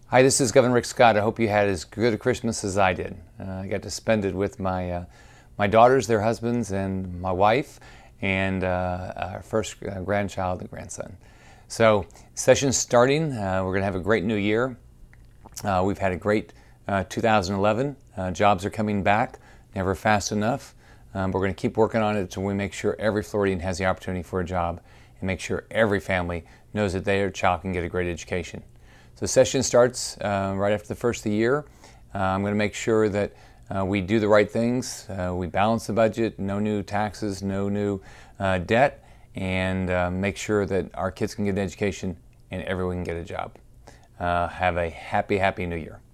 Hi, this is Governor Rick Scott. I hope you had as good a Christmas as I did. I got to spend it with my daughters, their husbands, and my wife, and our first grandchild and grandson. So, session's starting. We're going to have a great new year. We've had a great 2011. Jobs are coming back, never fast enough. We're going to keep working on it until we make sure every Floridian has the opportunity for a job and make sure every family knows that their child can get a great education. So the session starts right after the first of the year. I'm going to make sure that we do the right things. We balance the budget, no new taxes, no new debt, and make sure that our kids can get an education and everyone can get a job. Have a happy, happy new year.